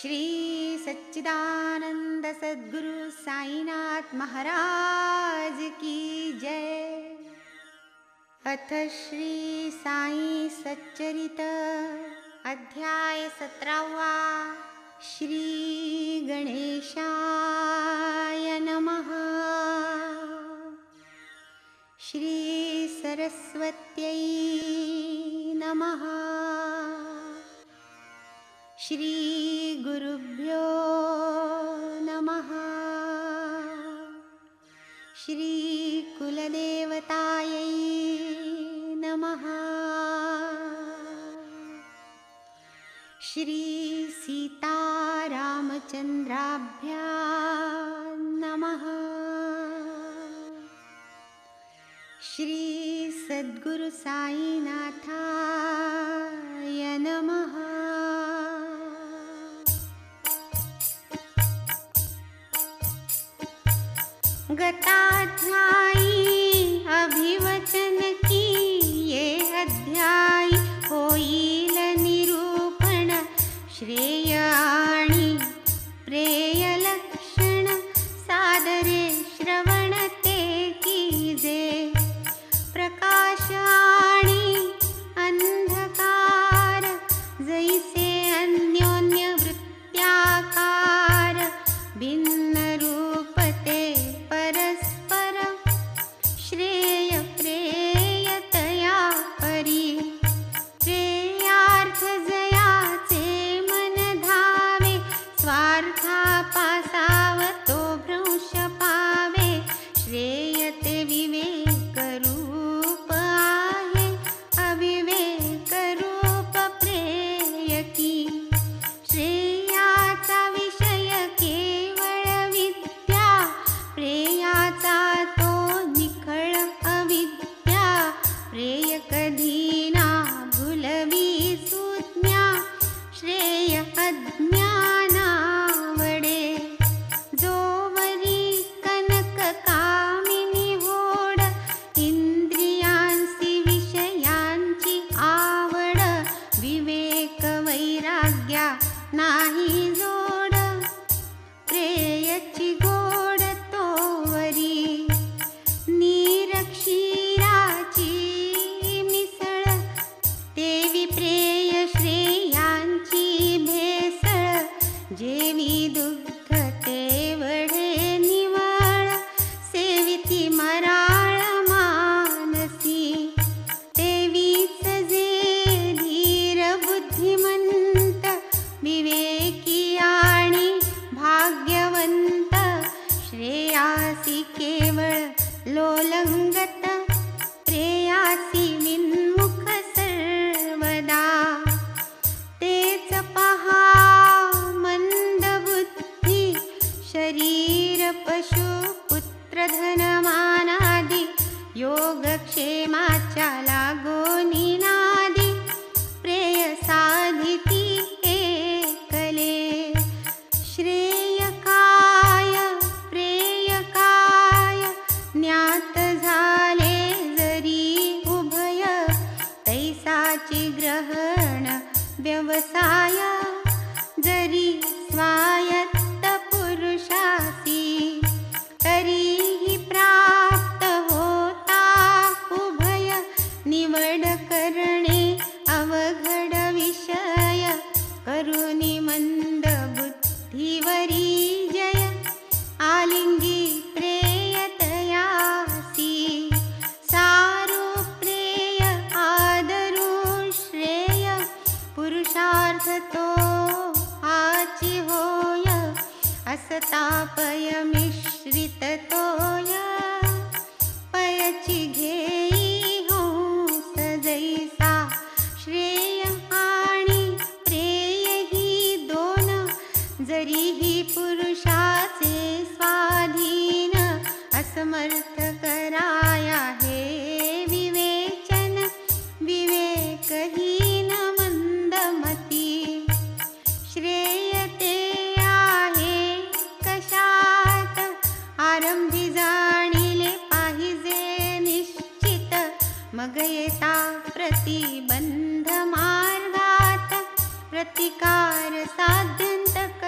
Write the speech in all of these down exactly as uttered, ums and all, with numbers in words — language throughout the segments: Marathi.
श्री सच्चिदानंद सद्गुरु साईनाथ महाराज की जय। अथ श्री साई सच्चरित अध्याय सतरावा। श्री गणेशाय नमः। श्री सरस्वत्यै नमः। श्री गुरुभ्यो नमः। श्री कुलदेवतायै नमः। श्री सीतारामचन्द्राभ्यां नमः। श्री सद्गुरु साईनाथाय नमः। गताध्यायी अभिवचन की ये अध्याय होईल निरूपण श्रेय आणि प्रेय लक्षण सादरे श्रवण ते कीजे। प्रकाश आणि अंधकार जैसे अन्योन्य वृत्त्याकार भिन्न रूप ते परस्पर श्रेय प्रेयतया परी। प्रेयार्थ जयाचे मन धावे स्वार्थापासावतो भ्रंश पावे। श्रेय ते विवेक रूप आहे अविवेक रूप प्रेय की। श्रेयाचा विषय केवळ विद्या प्रेयाचा तो निखळ अविद्या। प्रेय कधी ना भुलवी सुज्ञा श्रेय अज्ञानावडे। जोवरी कनक कामिनी होड इंद्रियांसी विषयांची आवड। विवेक वैराग्या नाही जोड प्रेयची गोड तोवरी। नीरक्षीराची मिसळ देवी प्रेय श्रेयांची भेसळ। जेवी दुग्ध तेवढे निवळ सेविती मराळ मानसी। तेवीच जे धीर बुद्धिमंत विवेकी आणि भाग्यवंत। श्रेयासी केवळ लोलंगत प्रेयासी विन्मुख सर्वदा। तेच पहा मंद बुद्धी शरीर पशु पुत्र धनमानादि योगक्षेमाच्या लागोनी नादी। प्रेय साधिती एकले श्रेय काय प्रेय काय ज्ञात झाले जरी उभय। तैसाची ग्रहण व्यवसाय जरी स्वायत्त पुरुषासी। तरीही प्राप्त होता उभय निवड करणे अवघड विषय। करुणी मंद बुद्धिवरी जय आलिंगी प्रेयतयासी। सारू प्रेय आदरू श्रेय पुरुषार्थ तो हाची होय। असतापय मिश्रित तोय पयची घेई हंस जैसा। श्रेय आणि प्रेय ही दोन जरीही पुरुषाचे स्वाधीन। असमर्थ कराया हे विवेचन विवेकहीन मंदमती। श्रेय ते आहे कशात आरंभी जाणिले पाहिजे निश्चित। मग येता प्रतिबंध मार्गात प्रतिकार साध्यंत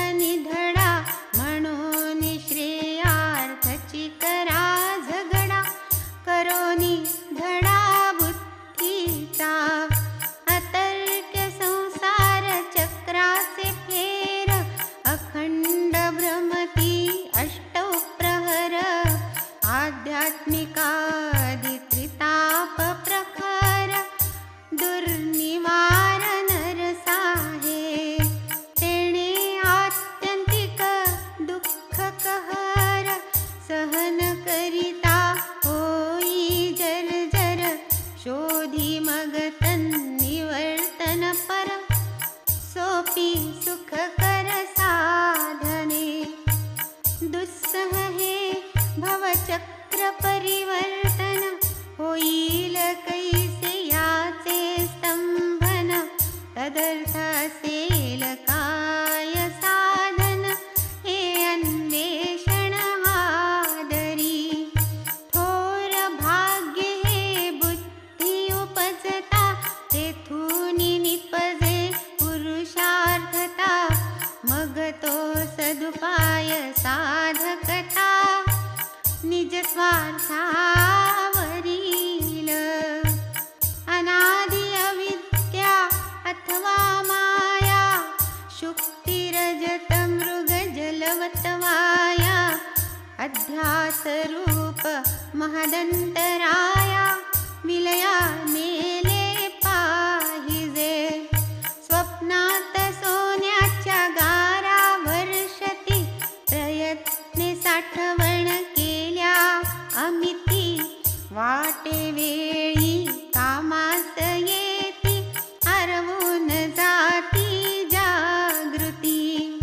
निधडा, म्हणून श्रेयार्थची करा झगडा. करोनी धडा बुद्धीचा, अतर्क्य संसार चक्राचे फेर. अखंड भ्रमती अष्टौ प्रहर, आध्यात्मिकादि त्रिताप प्रखर. दुर्निवारण रसाहे, तेणे आत्यंतिक दुःख कहर. सहन करिता होई जर्जर, शोधी मग तन्निवर्तन पर. सोपी सुखकर साधने, दुस्सह हे भवचक्र परिवर्तन. होईल कैसे याचे स्तंभन, तदर्थ असेल काय साधन. हे अन्वेषण आदरी, थोर भाग्य हे बुद्धी उपजता. तेथूनी निपजे पुरुषार्थता, मग तो सदुपाय साधकता. निज स्वार्थावरील अनादि अविद्या अथवा माया, शुक्तिरजत मृग जलवतवाया. अध्यास रूप महदंतराया, विलया मेले पाहिजे. स्वप्नात सोन्याच्या गारा वर्षती, प्रयत्ने साठवण केल्या अमिती. वाटे वेळी कामास येती, हरवून जाती जागृती.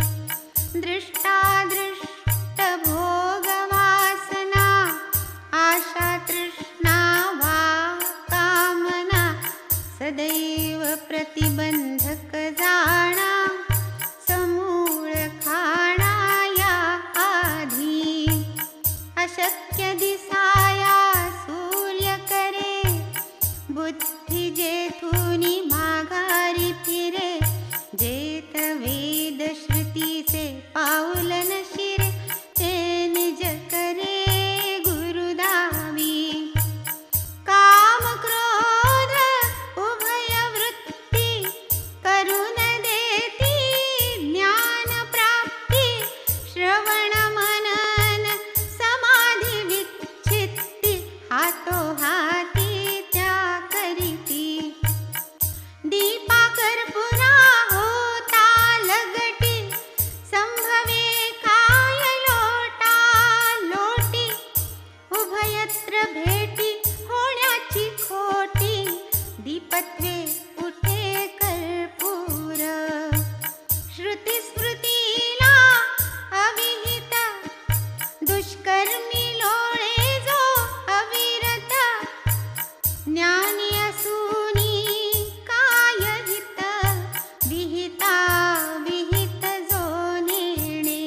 दृष्टादृष्ट भोग वासना, आशा तृष्णा वा कामना. सदैव प्रतिबंधक जाणा, समूळ खाणा या आधी. अशक्य दिसाया सूर्य करे, बुद्धी जेथूनी माघारी फिरे. जेथ वेद श्रुतीचे पाऊल न शिरे, ते निज करे गुरुदावी. काम क्रोध उभय वृत्ती, करून देती ज्ञान प्राप्ती. श्रवण मनन समाधी विच्छित्ती, हातो हाती त्या करीती. दीपा कर्पूरा होता लगटी, संभवे काय लोटा लोटी. उभयत्र भेटी होण्याची खोटी, दीपत्वे उठे कर्पूर. श्रुती स्मृतीला अविहित, दुष्कर्मी लोळे जो अविरत. ज्ञानी असूनी काय हित, विहिता विहित जो नेणे.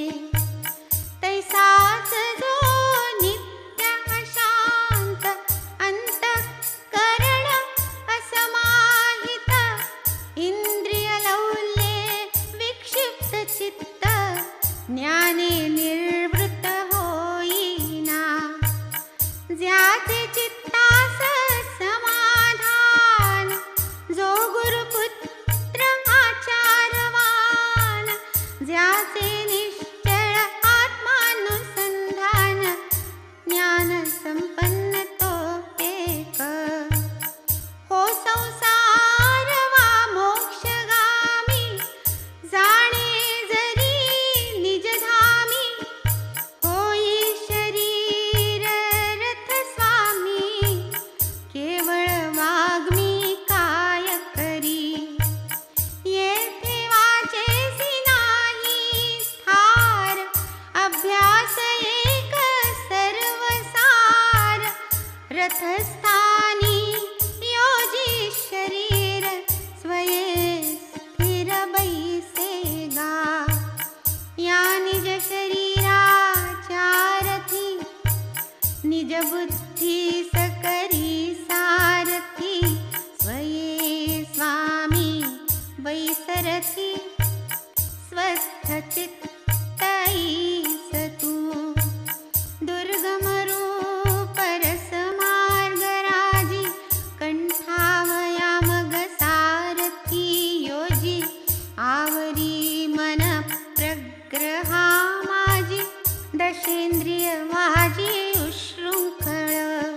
तैसाच जो नित्य अशांत, अंतःकरण असमाहित. इंद्रिय लौल्ये विक्षिप्त चित्त, ज्ञाने निर्वृत्त होईना. ज्याचे चित्तास समाधान, जो गुरुपुत्र आचारवान. ज्याचे निश्चळ आत्मानुसंधान, ज्ञान संपन्न तो एक. हो संसार वा मोक्षगामी, जाणे जरी निजधामी. होई शरीर रथ स्वामी, केवळ वाग्मी काय करी. येथे वाचेसी नाही स्थार, अभ्यास एक सर्वसार. रथस्थानी योजी शरीर, स्वये स्थिर बैसेगा. या निज शरीराच्या रथी, निज बुद्धी सकरी सारथी. स्वये स्वामी बैसरथी, स्वस्थ चित्त दशेंद्रिय वाजी उशृंखळ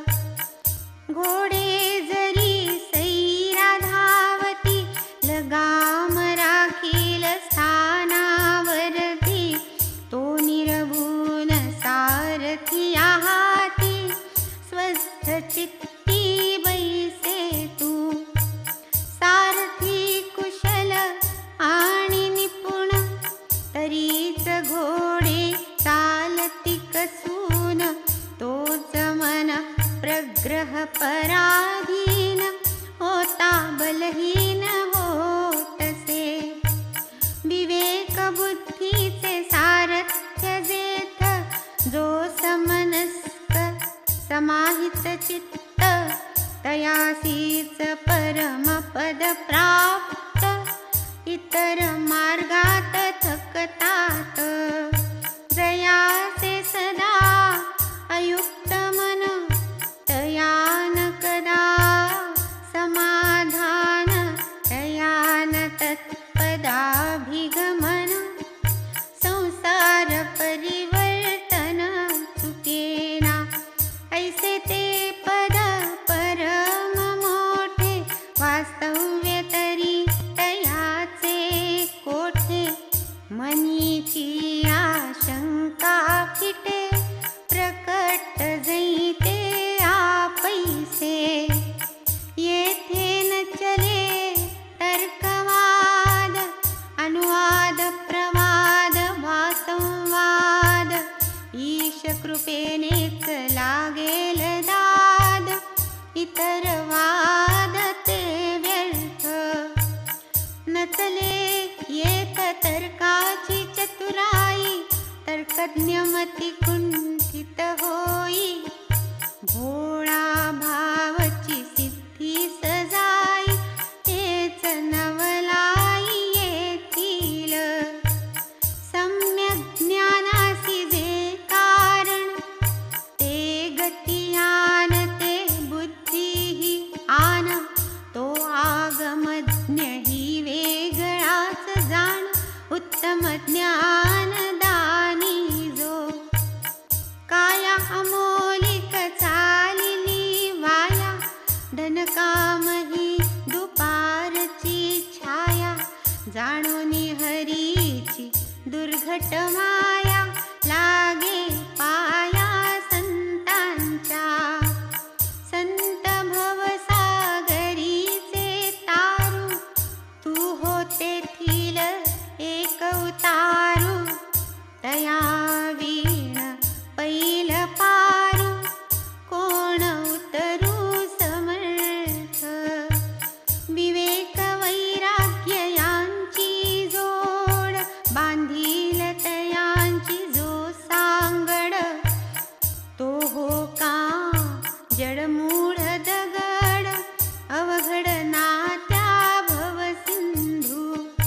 घोडे जरी सैरा धावती लगाम राखील स्थानावरती तो निरभून सारथी हाती स्वस्थ चित्ती बैसे तू सारथी कुशल आणि निपुण तरीच घोडे चालती कसून तोच मन प्रग्रह पराधीन होता बलहीन होतसे विवेक बुद्धीचे सारथ्य जेथ जो समनस्क समाहित चित्त तयासीच परमपद प्राप्त इतर मार्गात थकतात जयासे सदा अयुक्त मन तयान कदा समाधान तयान तत्पदाभिगमन संसार परिवर्तन चुकेना ऐसे ते पद परम मोठे वास्तव्य तरी तयाचे कोठे मनीची आशंका फिटे प्रकट जैते आपैसे येथे न चले तर्कवाद अनुवाद प्रवाद वासंवाद ईश कृपेनेच लागेल दाद इतर वाद ते व्यर्थ नचले येत तर्काची चतुराई तर्कज्ञ मती कुंठित होई भोळा भावची सिद्धी सजाई तेच नवलाई येतील सम्यक ज्ञानासी जे कारण ते गतियान ते बुद्धीही आन तो आगमज्ञ ही वेगळाच जाण उत्तम ज्ञान दानी जो काया अमोलिक चालिली वाया धनकाम ही दुपारची छाया जाणोनी हरीची दुर्घट माया लागे पाया संतांच्या संत भवसागरीचे तारू तू होते थील एक उतारू तया वीण पैल पारू कोण उतरू समर्थ विवेक वैराग्य यांची जोड बांधील तयांची जो सांगड तो हो का जडमूढ दगड अवघड नात्या भवसिंधू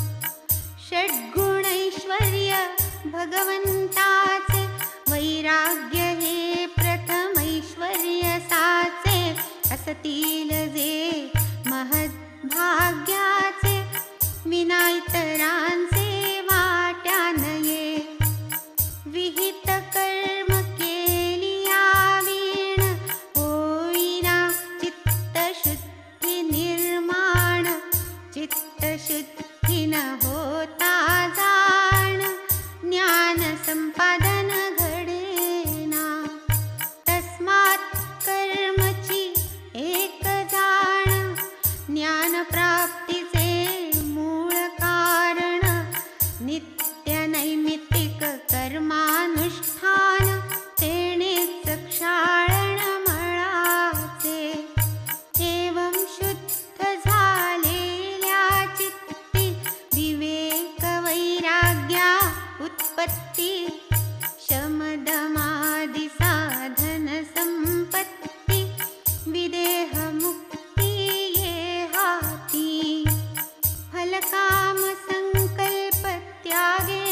षड्गुणैश्वर्य भगवंताचे वैराग्य हे प्रथमैश्वर्य साचे असतील जे महद्भाग्याचे विना इतरांचे वाट्या नये विहित कर्म केलिया वीण होईना चित्तशुद्धी निर्माण चित्तशुद्धी न होता जाण ज्ञान संपादन घडेना तस्मात् कर्मची एक जाण ज्ञान प्राप्तीचे मूळ कारण नित्य नैमित्तिक कर्मानुष्ठान तेणेच क्षाळण मळाचे एवं शुद्ध झालेल्या चित्ती विवेक वैराग्या उत्पत्ती शमदमादि साधन संपत्ती विदेह मुक्ती ये हाती फलकाम संकल्प त्यागे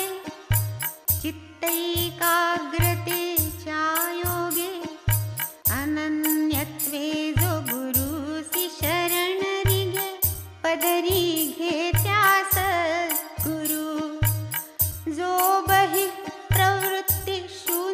चित्तैकाग्रतेच्या योगे अनन्यत्वे जो गुरुसी शरण रिगे पदरी घेत्या सद्गुरु जो बहि प्रवृत्ती शून्य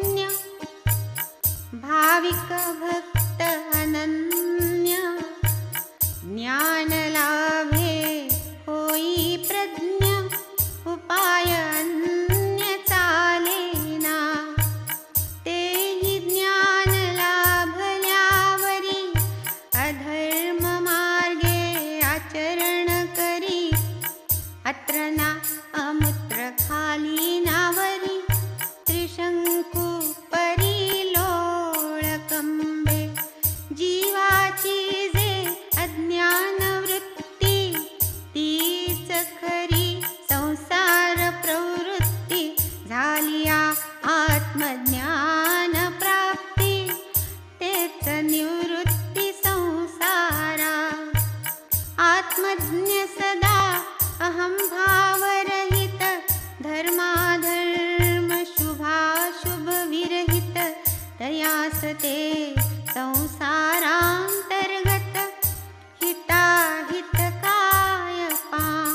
झालिया आत्मज्ञान प्राप्ती, तेच निवृत्ती संसारा. आत्मज्ञ सदा अहं भावरहित, धर्माधर्म शुभाशुभ विरहित, तयास ते संसारांतर्गत, हिताहितकाय पां.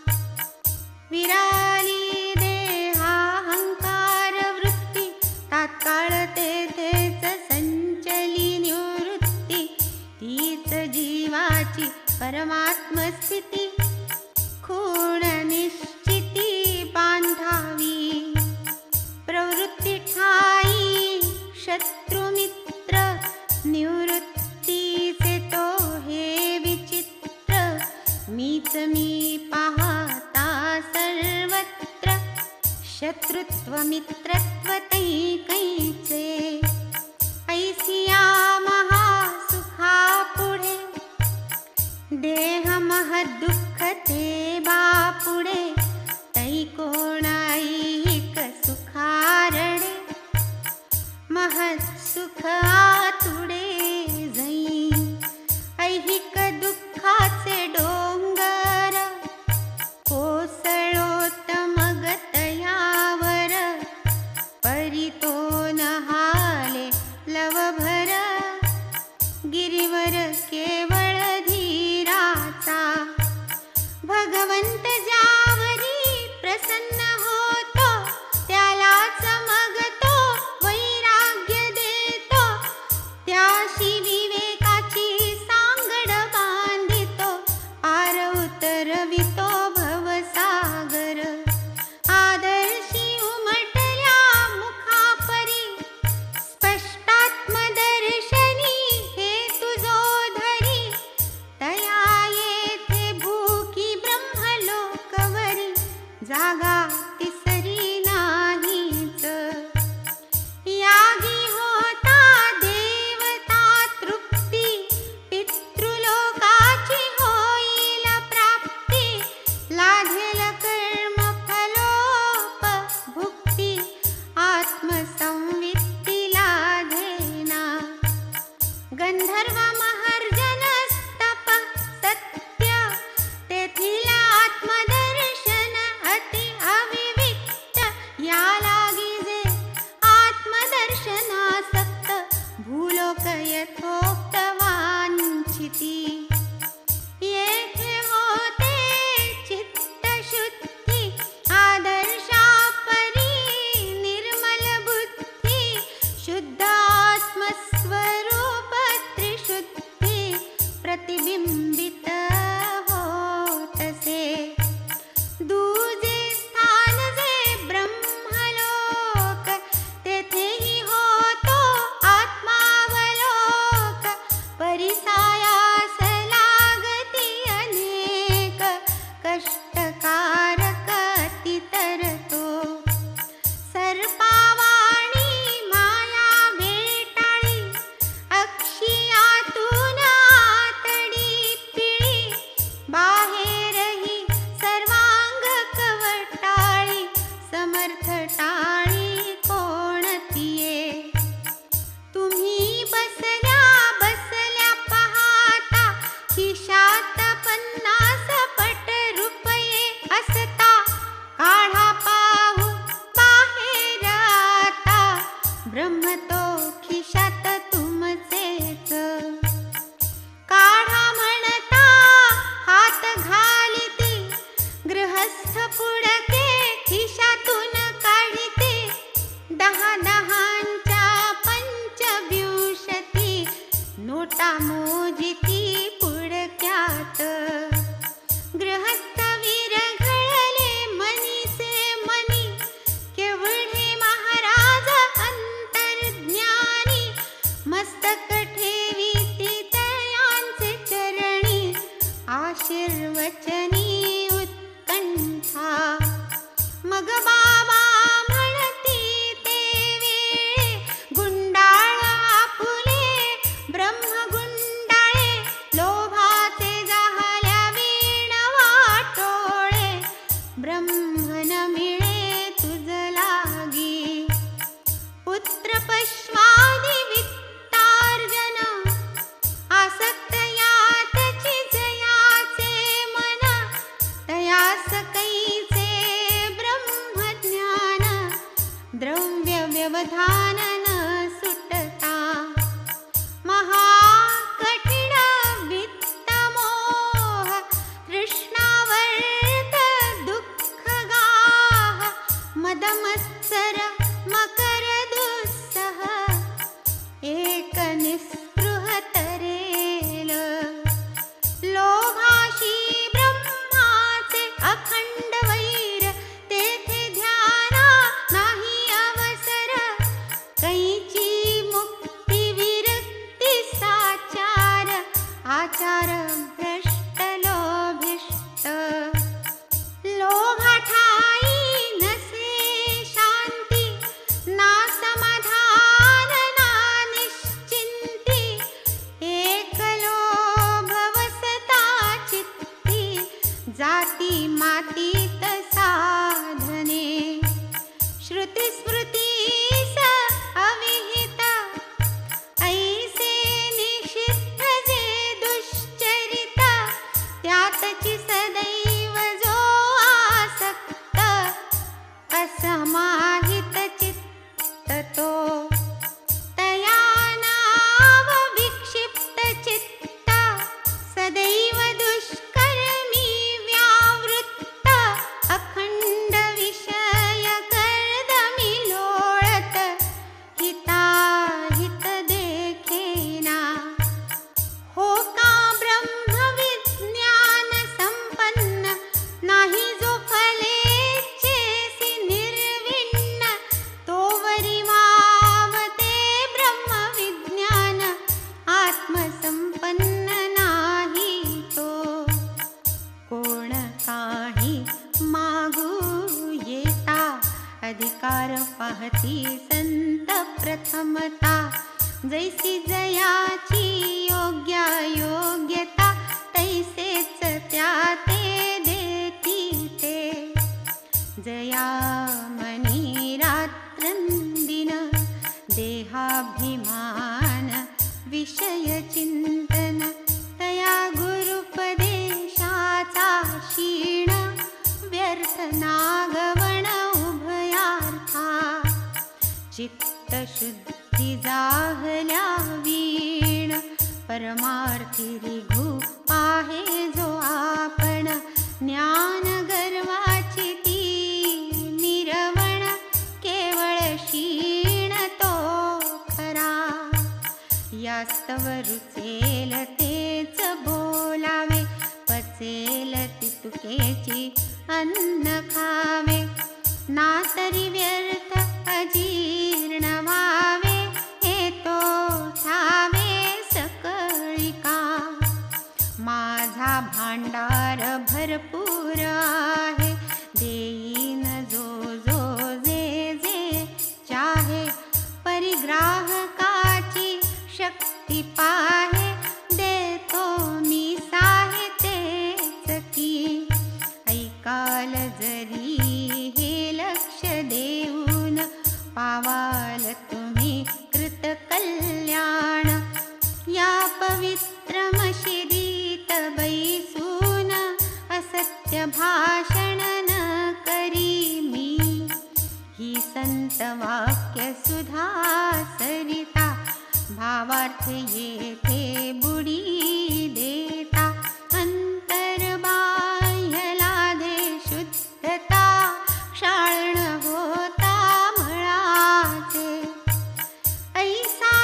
विराली देहाहंकार वृत्ती, तात्काळ तेथेच संचली निवृत्ती, तीच जीवाची परमात्मस्थिती. खूण निश्चिती बांधावी, प्रवृत्ती ठाई शत्रुमित्र, निवृत्तीचे तो हे विचित्र. मीच मी पाहता सर्वत्र, शत्रुत्व मित्रत्व तैकैचे. ऐसिया महासुखा पुढे, देह महदुःख ते बापुढे. तैकोण ऐहिक सुखारडे, महत्सुख आतुडे जै. ऐहिक दुःखाचे डोंगर, कोसळोत मग तयावर. परितो नहाले लवभर, गिरीवर केवळ धीराचा. भगवंत ज्यावरी प्रसन्न होतो, त्यालाच मग तो वैराग्य देतो. त्याशी विवेकाची सांगड बांधितो, पार उतरवितो भवसागर. आदर्शी उमटल्या मुखापरी, स्पष्टात्मदर्शनी हेतु जो धरी. तया येथे भूकी ब्रह्मलोकवरी, जागा तिसरी नाहीच. यागी होता देवता तृप्ती, पितृलोकाची होईल प्राप्ती. लाधेल कर्म फलोपभुक्ती, आत्मसंवित्ती लाधेना. गंधर्व महर्जनस्तप सत्य, तेथील आत्मदर्शन अति अविविक्त. या लागी जे आत्मदर्शनासक्त, भूलोक यथोक्त वांछिती. येथे होते चित्तशुद्धी, आदर्शापरी निर्मल बुद्धी. द्रव्य व्यवधान न सुटता महाकठिण वित्तमोह तृष्णावर्त दुःखगाः मदमत्सर मकर दुस्सह एकनिस्पृह तरेल लोभाशी ब्रह्माचे अखंड वैर तेथे ध्याना नाही अवसर कैची मुक्ती विरक्ती साचार आचार भ्रष्ट लोभिष्ट लोभाठाई नसे शांती ना समाधान ना निश्चिंती एक लोभवसता चित्ती जाती मातीत साधने श्रुती स्मृतीस अविहित ऐसे निषिद्ध जे दुश्चरित त्यातची सदैव जो आसक्त असमाहित चित्त तो तया नाव विक्षिप्त चित्त सदैव दुष्कर्मी व्यावृत्त अखंड विषय कर्दमी लोळत हिताहित देखेना हो का ब्रह्म विज्ञान संपन्न नाही जो फलेच्छेसी निर्विण्ण तोवरी वावते ब्रह्म विज्ञान आत्मसंपन्न नाही तो कोण काही मागू येता अधिकार पाहती संत प्रथमता जैसी जयाची योग्य योग्यता तैसेच त्या ते देती ते जया मनी रात्रंदिन देहाभिमान विषय चिंतन तया गुरुपदेशाचा क्षीण व्यर्थ नागवण उभयार्था चित्त शुद्धी जाहल्या वीण परमार्थी रिघु आहे जो आपण ज्ञान गर्वाची ती मिरवण केवळ क्षीण तो खरा यास्तव रुचेल तेच बोलावे पचेल तितुकेची अन्न खावे ना तरी व्यर्थ अजीर्ण व्हावे हे तो ठावे सकळिका माझा भांडार भरपूर आहे देईन जो जो जे जे चाहे परिग्राहकाची शक्ती पाहे देतो मी साहितेच की ऐकाल जरी हे लक्ष देऊन पावाल तुम्ही कृत कल्याण या पवित्र मशिदीत बैसून असत्य भाषण न करी मी ही संत वाक्य सुधा सरिता भावार्थ येथे बुडी देता अंतर्बाह्य लाधे शुद्धता क्षाळण होता मळाचे ऐसा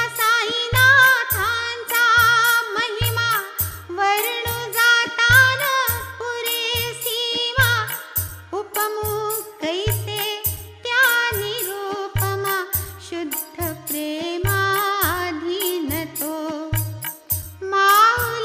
साईनाथांचा महिमा वर्णू जाता न पुरेसीमा उपमू कैसे त्या निरूपमा शुद्ध प्रेमाधीन तो माऊली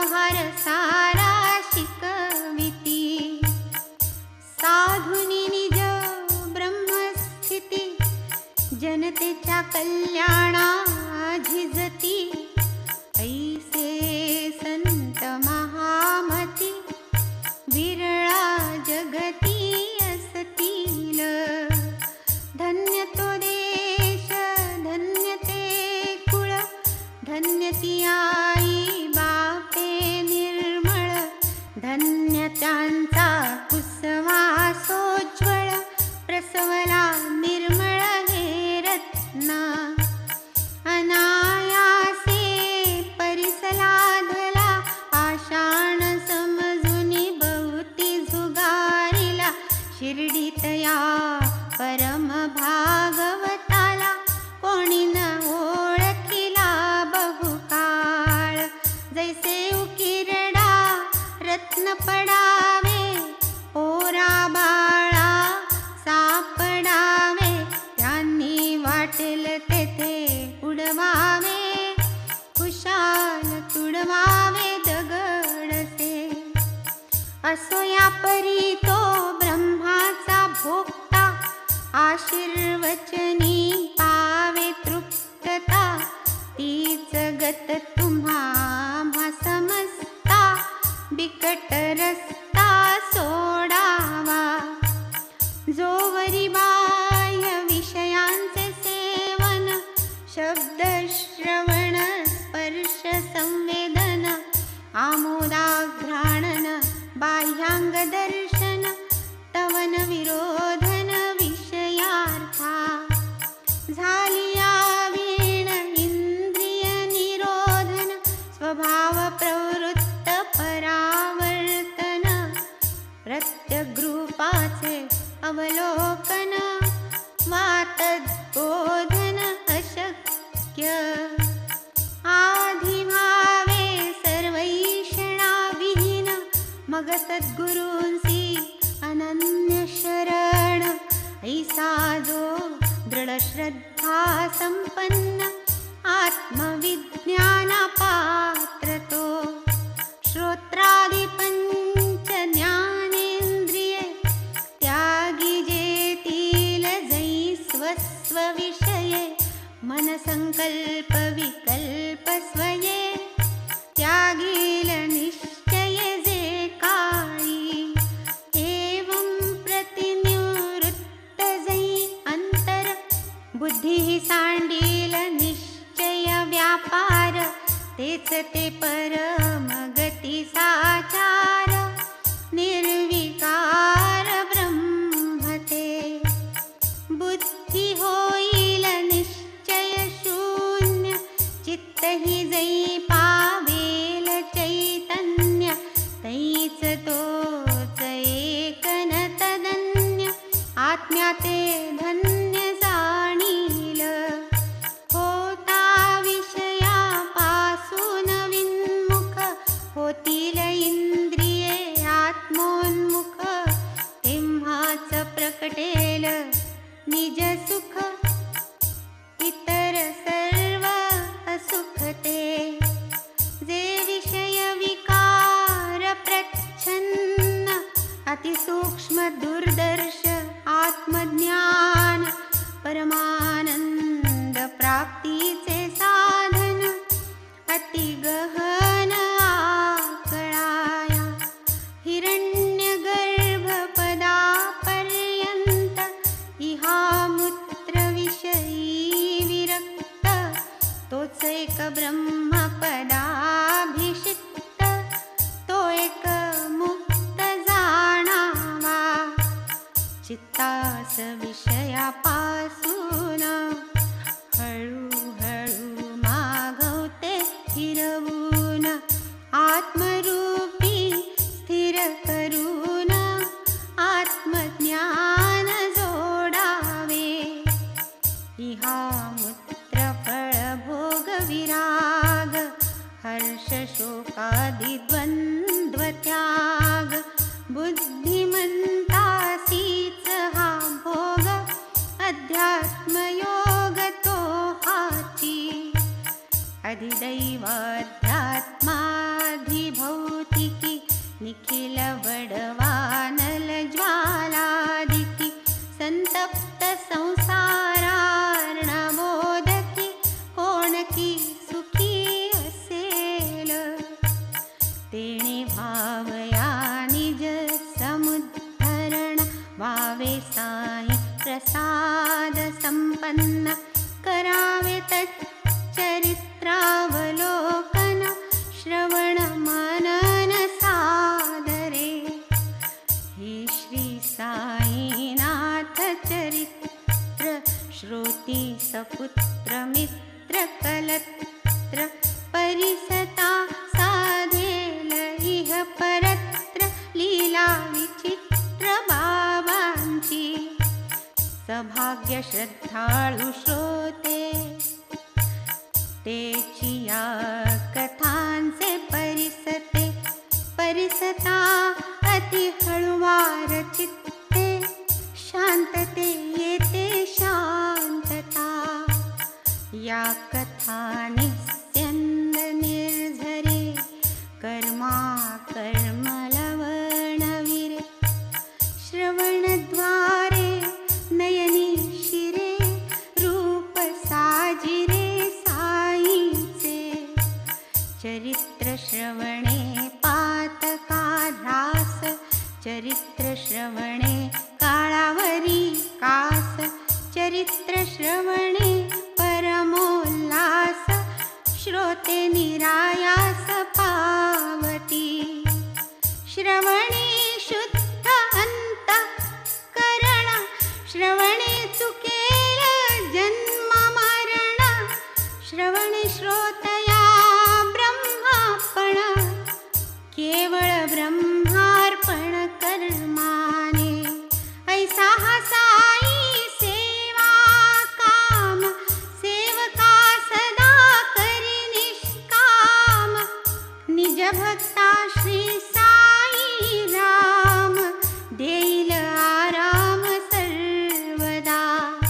व्यवहार सारा शिकविती. साधुनी निज ब्रह्मस्थिती जनतेच्या कल्याणा झिजती. ऐसे संत महामती विरळा जगती असतील. धन्य तो देश धन्य ते कुळ धन्य ती आई बापे निर्मळ. धन्य त्यांचा कुसवासोज्वळ प्रसवला निर्मळ हे रत्न. अनायासे परिसलाधला पाषाण समजुनी बहुती झुगारिला. शिर्डीतया परम भागवताला कोणी न ओळखिला बहुकाळ. जैसे उकिरडा रत्न पडावे पोरा बाळा सापडावे. त्यांनी वाटेल तेथे उडवावे खुशाल तुडवावे दगडसे. असो या परी तो ब्रह्माचा भोक्ता आशीर्वचनी पावे तृप्तता. तीच गत तुम्हा समजता बिकट रस्ता सोडावा. जोवरी बाह्य विषयांचे सेवन शब्द श्रवण स्पर्श संवेदन आमोदाघ्राणन बाह्यांग दर्शन तवन विरोधन विषयार्था. झालिया वीण इंद्रिय निरोधन स्वभाव प्रवृत्त परावर्तन. प्रत्यग्रूपाचे अवलोकन वातद्बोधन अशक्य. आधी भावे सर्वैषणा विहीन मग सद्गुरूंसी अनन्य शरण. ऐसा जो दृढ श्रद्धा संपन्न आत्मविज्ञाना पात्र तो. श्रोत्रादि पंच ज्ञानेंद्रिये त्यागी जेतील जै स्वस्व विषये. मन संकल्प विकल्प स्वये त्यागील निश्चय जे काळी. एवं प्रतिनिवृत्त जै अंतर बुद्धी सांडील निश्चय व्यापार. तेच ते परमगती साचार निर्विकार ब्रह्म ते. बुद्धी होईल निश्चय शून्य चित्त ही जै पावेल चैतन्य. तैच तोच एक न तदन्य आत्म्याते धन्य जाणील. होता विषयापासून विन्मुख होतील इंद्रिये आत्मोन्मुख. तेव्हाच प्रकटेल निज सुख इतर सर्व असुख ते. जे विषय विकार प्रच्छन्न अतिसूक्ष्म दुर्दर्श आत्मज्ञान परमानंद प्राप्तीचे साधन अति गहन आकळाया. हिरण्यगर्भ पदापर्यंत इहामूत्र विषयी विरक्त. तोच एक ब्रह्म पदाभिषिक्त तो एक मुक्त जाणावा. चित्तास विषयापासून हळूहळू मागवते फिरवून. आत्मरूपी स्थिर करून आत्मज्ञान जोडावे. इहामूत्र फळ भोग विराग हर्ष शोकादि द्वंद्व त्याग. बुद्धिमंतासीच हा भोग अध्यात्मयोग तो हाची. अधि दैवाध्यात्माधिभौतिकी निखिल वडवानल ज्वालादिकी संतप्त संसारार्णवोदकी कोणकी सुखी असेल तेणे भावया निज समुद्धरण वावे साई प्रसाद संपन्न करावे तच्चरित्रावलोकन श्रवण मनन सादरे हे श्री साईनाथ चरित्र श्रोती सपुत्र मित्र कलत्र परिसता साधेल इह परत्र लीला विचित्र बाबांची सभाग्य श्रद्धाळु श्रोते तेची या कथांचे परिसते परिसता अति हळुवार चित्ते शांतते येते शांतता या कथा निस्यंद निर्झरे कर्मा कर्म लवणविरे श्रवणद्वारे नयनी शिरे रूप साजिरे साईचे चरित्र श्रवणे पातकाध्यास चरित्र श्रवणे काळावरी कास चरित्र श्रवणे परमोल्लास श्रोते निरायास पावती श्रवणे शुद्ध अंतःकरण श्रवणे चुकेल जन्म मरण श्रवणे श्रोतया ब्रह्मार्पण केवळ ब्रह्मार्पण कर्माने ऐसा हा साई सेवा काम सेवका सदा करी निष्काम निज भक्ता श्री साई राम देईल आराम सर्वदा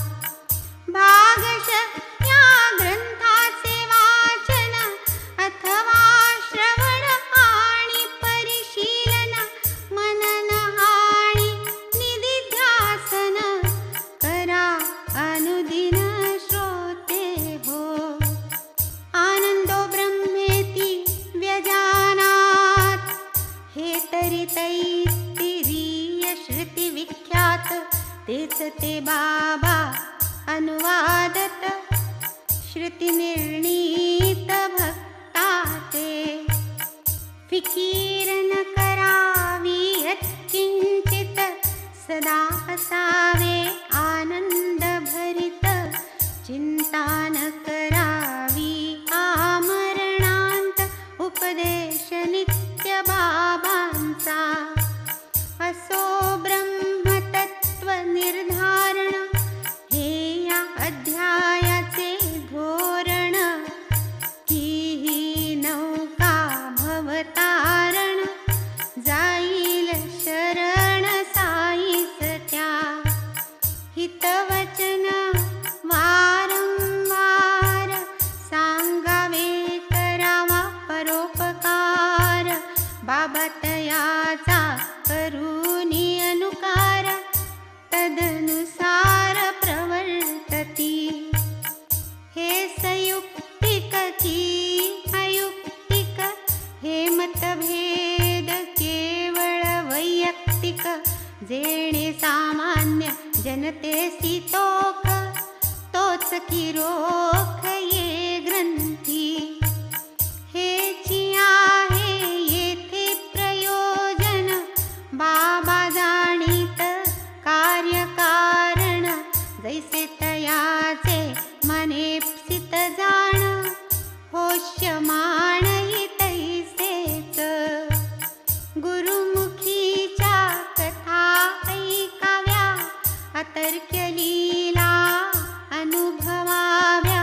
भागश या ग्रंथाचे वाचन अथवा श्रवण आणि परिशीलन मनन आणि निधिध्यासन करा अनुदिन श्रोते हो आनंदो ब्रह्मेति व्यजानात हे तरी तैत्तिरीय श्रुती विख्यात तेच ते बाबा अनुवादत श्रुती निर्णीत भक्ता ते फिकीर न करावी यत्किंचित सदा असावे आनंद भरित चिंता न करावी आमरणांत उपदेश नित्य बाबांचा असो ब्रह्मतत्व निर्धारण हे या अध्यायाचे धोरण की ही नौका भवतारण जाईल शरण साईस त्या हितवचन वारंवार सांगावे करावा परोपकार बाबा तयाचा करुणी अनुकार तदनुसार प्रवर्तती हे संयुक्तिक की अयुक्तिक हे मतभेद केवळ वैयक्तिक जेणे सामान्य जनतेसी तोख तोच की रोख ये ग्रंथी हेची आहे येथे प्रयोजन बाबा जाणीत कार्यकारण जैसे तयाचे मनेप्सित जाण होष्यमाणही तैसेच गुरुमुखीच्या कथा ऐकाव्या अतर्क्य लीला अनुभवाव्या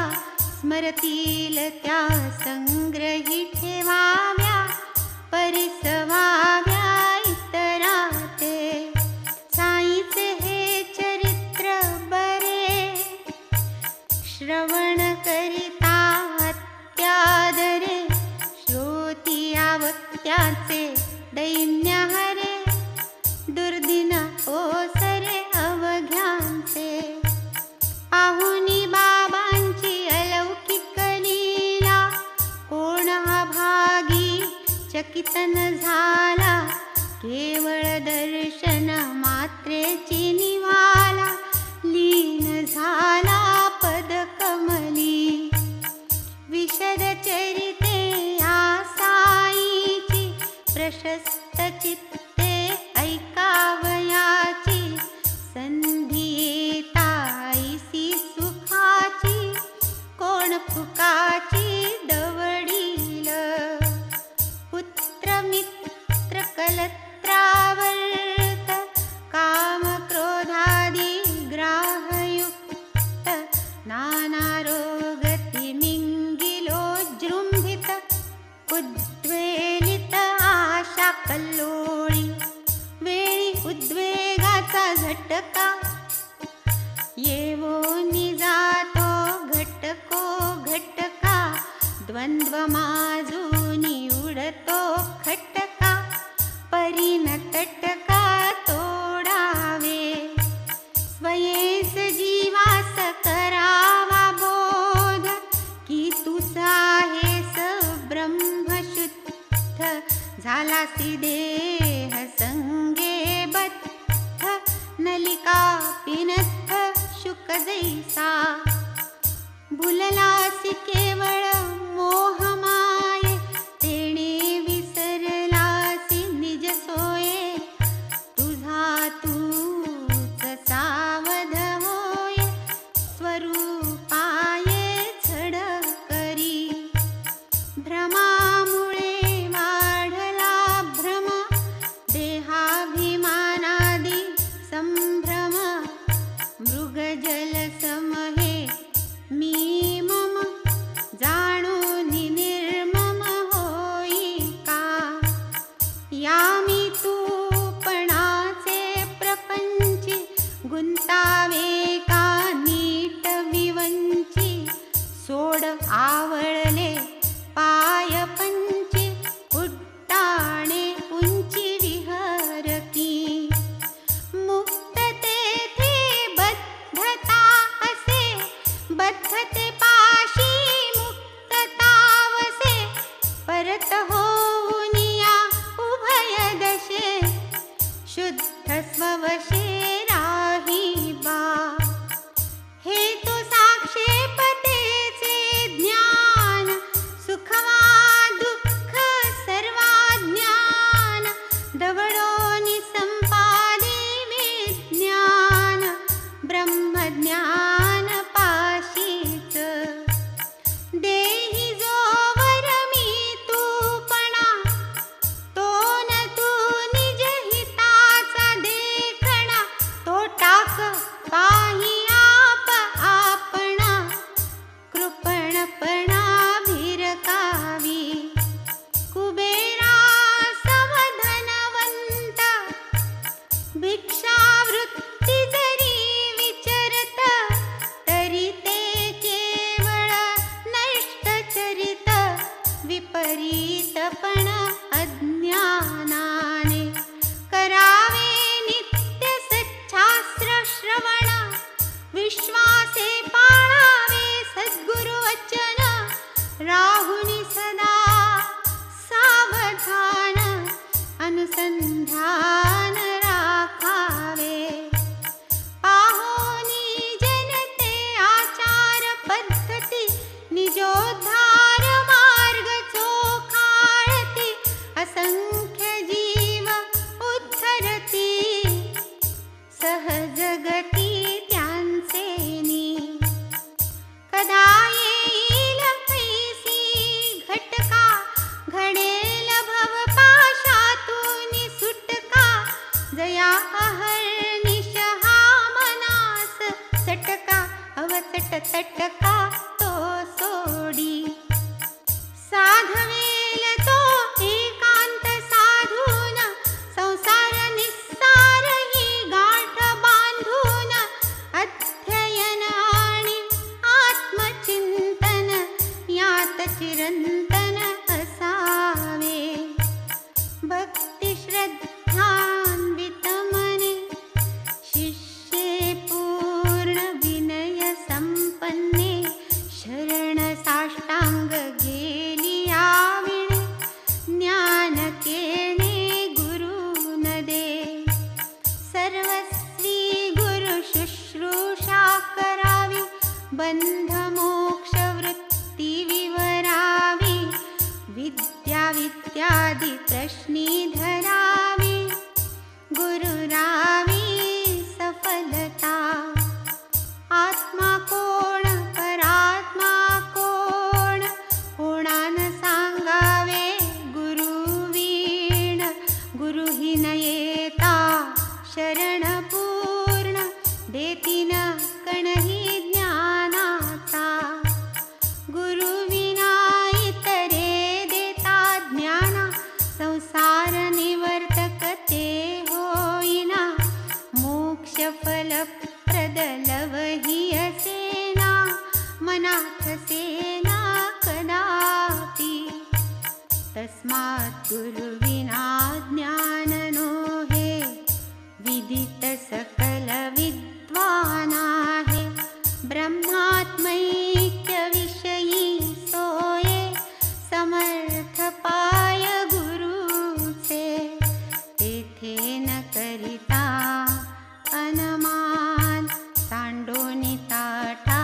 चकित न झाला, केवळ दर्शन मात्रेची निवाला, लीन झाला पदकमली. विशद चरिते या साईची, प्रशस्त चित्ते ऐकावयाची, संधी येताईसी सुखाची, कोण फुकाची दवडील. पुत्र मित्र कलत्रावर्त, काम क्रोधादी ग्राहयुक्त, नाना रोग तिमिंगिलोजृंभित, उद्वेलित आशा कल्लोळी. वेळी उद्वेगाचा झटका, येवोनी जातो घटको घटका, द्वंद्व माजूनी उडतो खटका, परीन तटका तोडावे. स्वयेस जीवास करावा बोध, की तुझा आहेस ब्रह्मशुद्ध, झालासी देह संगे बद्ध, नलिका पिनद्ध शुक जैसा. भुललासी केवळ मोहमाये, तेणे विसरलासी निज सोये, तुझा तूच सावध होय, स्वरूपाये छड करी. भ्रमामुळे वाढला भ्रम, देहाभिमानादी संभ्रम, मृगजल समहे मी मम, जाणून निर्मम होई का. यामी तूपणाचे प्रपंची, गुंतावे का नीट विवंची, सोड आवळले पाय पंची, उड्डाणे उंची विहरकी. मुक्त तेथे बद्धता असे, बद्धते पाशी मुक्ततावसे, परत होऊनिया उभय दशे, शुद्ध स्ववशे राही बा. हे तो साक्षेपतेचे ज्ञान, सुखवा दुःख सर्वा ज्ञान, दवडोनी संपादे विज्ञान, ब्रह्मज्ञान पाशीच. देही जोवर मी तूपणा, तो न तू निज हिताचा देखणा, तो टाक पाही आप आपणा, कृपणपणा भिरकावी. कुबेरा समधनवंत, भिक्षावृत्ती जरी विचरत, तरी ते केवळ नष्टचरित, विपरीतपण अज्ञानाने. करावे नित्य सच्छास्त्र श्रवण, विश्वासे पाळावे सद्गुरु वचन, राहुनी सदा सावधान, अनुसंधान राखावे. पाहोनी जनते आचार पद्धती, निजोद्धार मार्ग चोखाळती, असंख्य जीव उद्धरती, सहजगती त्यांचेनी. कदा येईल ऐसी घटका, घडेल भवपाशातून सुटका, जया अहर्निश हा मनास सटका, अवचट तटका तो सोडी. साधवेल तो एकांत साधून, संसार निस्सार ही गाठ बांधून, अध्ययन आणि आत्मचिंतन यात चिरंतन असा विद्या विद्यादि प्रश्नी धरावी, गुरुरावी सफलता। आत्मा कोण परात्मा कोण, कोणान सांगावे गुरुवीण। गुरुही न येता शरण पूर्ण, देतीन कणही ज्ञानाचा। गुरुविना इतरे देता ज्ञाना, संसार निवर्तक ते होईना। मोक्ष फल प्रद लवही असेना, मनात सेना कदापि। तस्मात् गुरुविना ज्ञान नोहे, विदित सकल विद्वान आहे। ब्रह्मात्मैक्य विषयी सोये, समर्थ पाय गुरुचे। तेथे न करिता अनमान, सांडोनी ताटा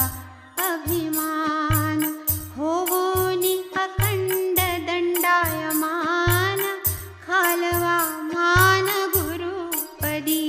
अभिमान। होवोनी अखंड दंडायमान, खालवा मान गुरुपदी।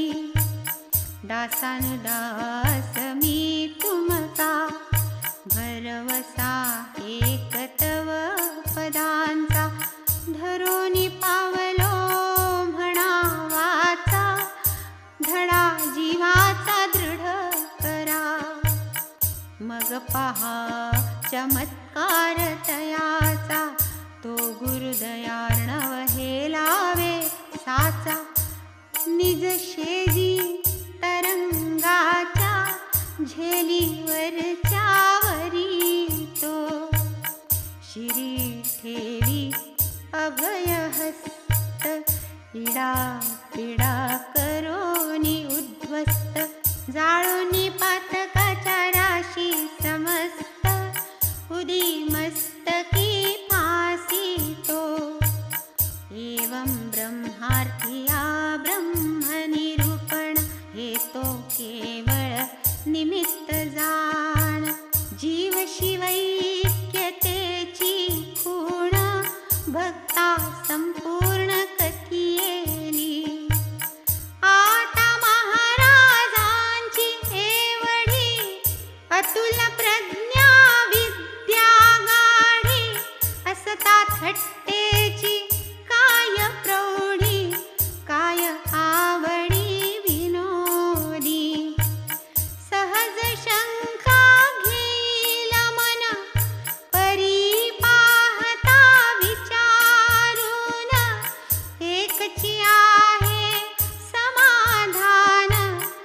दासानुदास मी तुमचा, भरवसा एक तव पदांचा। धरोनी पावलो म्हणावाचा, धडा जीवाचा दृढ करा। मग पहा चमत्कार तयाचा, तो गुरुदयार्णव हे लावे साचा। निज शेजी तरंगाच्या, झेलीवरच्या वरी तो। शिरी ठेवी अभयहस्त, इडा पिडा करोनी उद्ध्वस्त। जाळोनी पातकाच्या राशी समस्त, उदी मस्तकी फासी तो। एवं ब्रह्मार्थिया ब्रह्मनिरूपण, हे तो केवळ निमित्त जाण। जीव शिवैक्यतेची खूण, भक्ता संपूर्ण कथियेली। आता महाराजांची एवढी अतुल प्रज्ञा विद्या गाढी। असता थट्टेची काय प्रौढी, काय आवडी विनोदी। सहज शंका घेईल मन, परी पाहता विचारून। एकची आहे समाधान,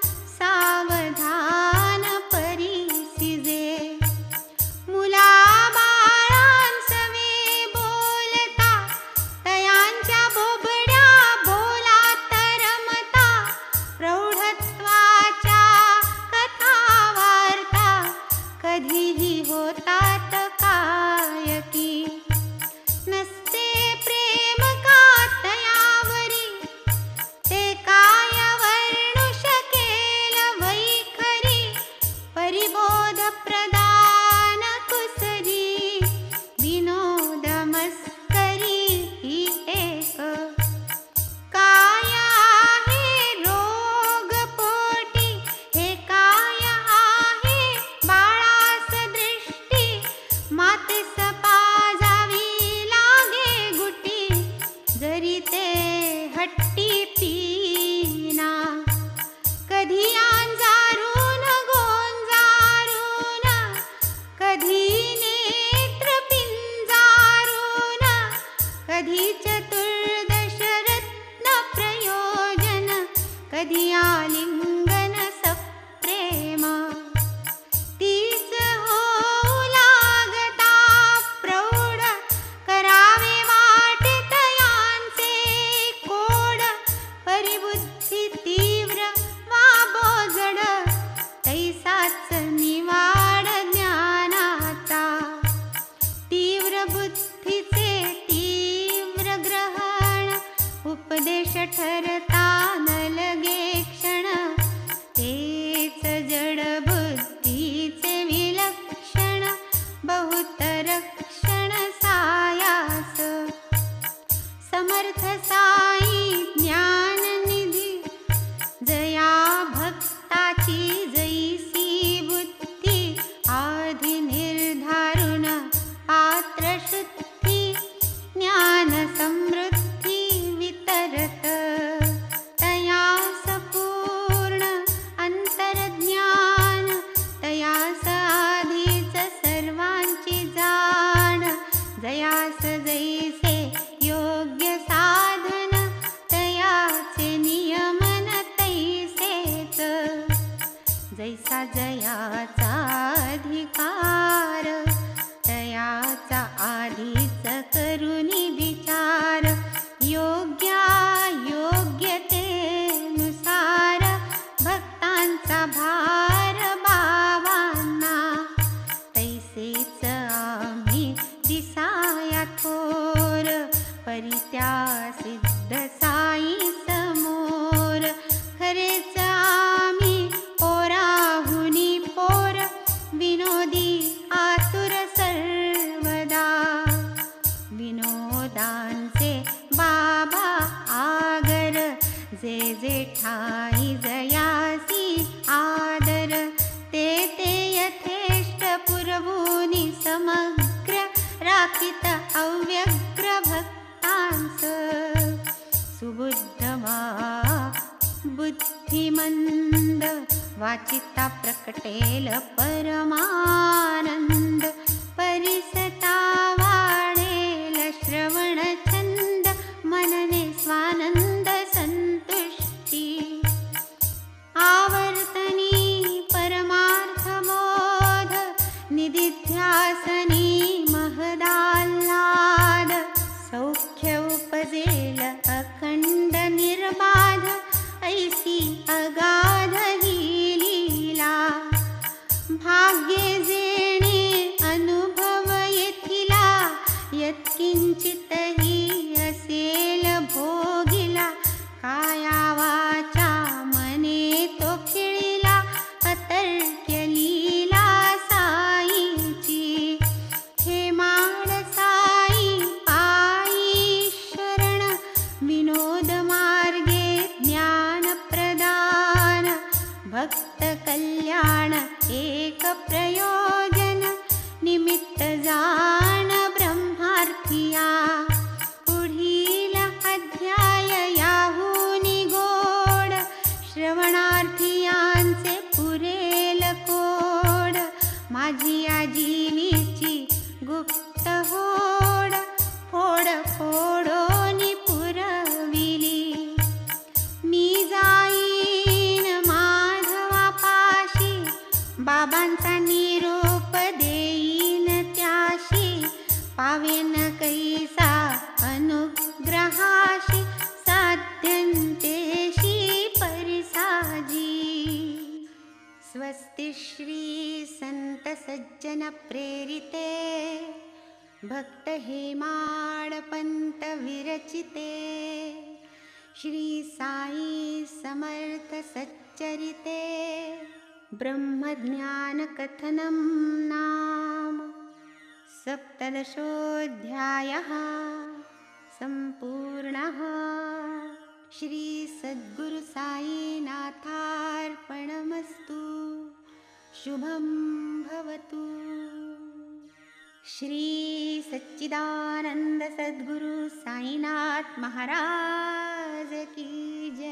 सावधान परी सिजे। मुलाबाळांसवे बोलता, तयांच्या बोबड्या बोलात रमता। प्रौढत्वाच्या कथा वार्ता, कधीही होतात कायकी। नसते प्रेम का तयावरी, ते काय वर्णू शकेल वैखरी। परिबोध प्रदान कुसरी, विनोद मस्करी ही एक। काय आहे रोग पोटी, हे काय आहे बाळास दृष्टी। मातेस पाजावी लागे गुटी, जरी ते हट्टी पीना। कधी अंजारून गोंजारून, कधी नेत्र पिंजारून। कधी चतुर्दश रत्न प्रयोजन, कधी आलिंगन सप्रेम। तीच होऊ लागता प्रौढ, करावे वाटे तयांचे कोड। परिबुद्धी तीव्र वा बोजड, तैसाच निवाड ज्ञानाचा। तीव्र बुद्धीचे तीव्र ग्रहण, उपदेश ठरता न लगे क्षण। तेच जड बुद्धीचे विलक्षण, बहुत रक्षण सायास त्यास जैसे योग्य साधन, तयाचे नियमन तैसेच. जैसा जयाचा अधिकार, तयाचा आधीच करुनी विचार. योग्यायोग्यतेनुसार भक्तांचा भार बाबांना, तैसेच आम्ही दिसाया थोर. परित्या सिद्ध साई समोर, खरेच आम्ही पोराहुनी पोर. विनोदी आतुर सर्वदा, विनोदांचे बाबा आगर. जे जे ठाई जयासी आदर, ते ते यथेष्ट पुरवूनी समग्र. राखित अव्यग्र भक्तांस, सुबुद्ध वा बुद्धिमंद. वाचिता प्रकटेल परमानंद, परिसता वाढेल श्रवण छंद. मनने स्वानंद संतुष्टी, आवर्तनी परमार्थ बोध. निदिध्यासनी महदाल्लाद, सौख्य उपजेल अखंड निर्बाध. ऐसी अगाध ही लीला, भाग्ये जेणे अनुभव येथिला. यत्किंचितही असेल भोगिला, काया वाचा मने तो खेळिला. अतर्क्य लीला साईची, हे माड साई पायी शरण. विनोद मार्गे ज्ञान प्रदान, भक्त कल्याण एक प्रयोजन. निमित्त जाण ब्रह्मार्थिया, पुढील अध्याय याहुनी गोड. श्रवणार्थियांचे पुरेल कोड, माझी या जीवीची गुप्त होड. फोड फोडोनी पुरविली, मी जाईन माधवापाशी. बाबांचा निरोप देईन त्याशी, पावेन कैसा अनुग्रहाशी. साध्यंतेशी परिसाजी. स्वस्ति श्री संत सज्जन प्रेरिते, भक्त हेमाड पंत विरचिते. श्री साई समर्थ सच्चरिते, ब्रह्मज्ञान कथनं नाम सप्तदशोऽध्यायः सम्पूर्णः. श्री सद्गुरु साईनाथार्पणमस्तु. शुभं भवतु. श्री सच्चिदानंद सद्गुरु साईनाथ महाराज की जय.